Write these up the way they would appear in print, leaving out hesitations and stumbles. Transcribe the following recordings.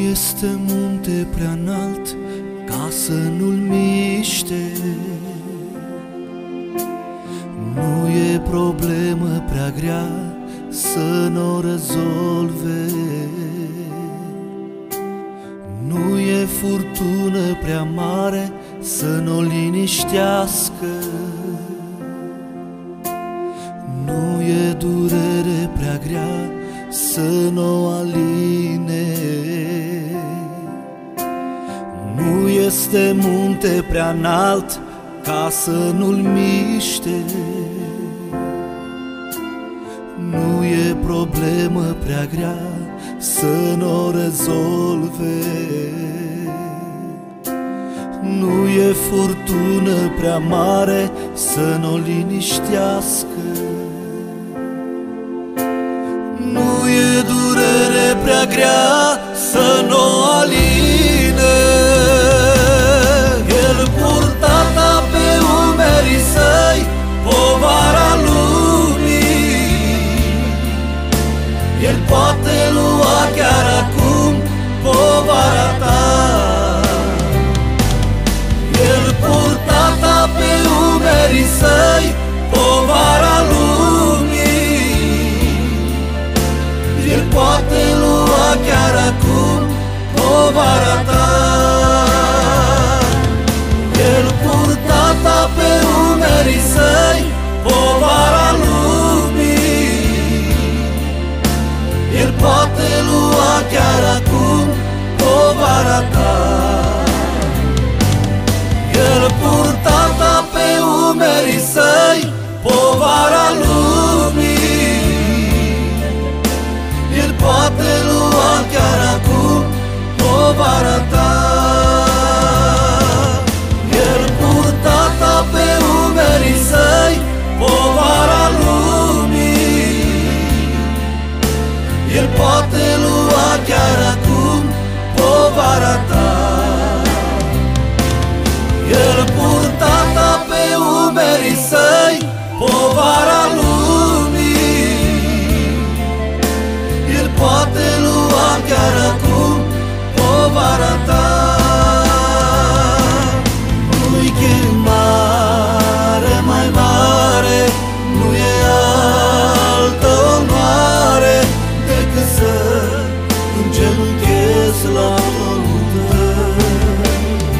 este munte prea înalt ca să nu-l miște, nu e problemă prea grea să n-o rezolve, nu e furtună prea mare să n-o liniștească, nu e durere prea grea să n-o aline, nu este munte prea înalt ca să nu-l miște, nu e problemă prea grea să n-o rezolve, nu e furtună prea mare să n-o liniștească, nu e durere prea grea să n-o aline. El purta pe umerii săi povara lumii, El poate lua chiar acum povara ta. El purta pe umerii săi povara lumii, El poate lua chiar acum povara ta. El purta pe umerii săi povara lumii, El poate lua chiar acum povara ta. El purta pe umerii săi povara lumii, El poate lua chiar acum povara ta. El purta pe umerii săi povara lumii, El poate lua chiar acum povara ta. El purta pe umerii săi povara lumii, El poate lua chiar acum povara ta. Nu-i chemare mai mare, nu e altă onoare decât să îngenunchez la Domnul tău.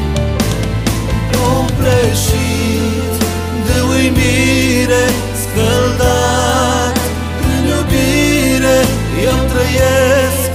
Copleșit de uimire, scăldat în iubire, eu trăiesc